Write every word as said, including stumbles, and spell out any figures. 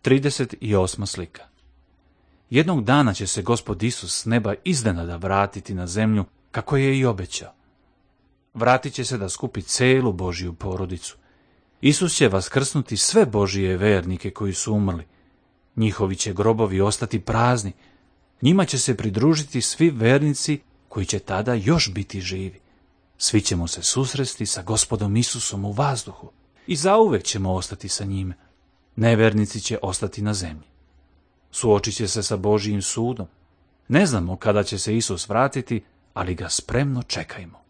trideset osma slika. Jednog dana će se Gospod Isus s neba iznenada vratiti na zemlju, kako je i obećao. Vratit će se da skupi celu Božju porodicu. Isus će vaskrsnuti sve Božije vernike koji su umrli. Njihovi će grobovi ostati prazni. Njima će se pridružiti svi vernici koji će tada još biti živi. Svi ćemo se susresti sa Gospodom Isusom u vazduhu i zauvek ćemo ostati sa njime. Nevernici će ostati na zemlji. Suočit će se sa Božjim sudom. Ne znamo kada će se Isus vratiti, ali ga spremno čekajmo.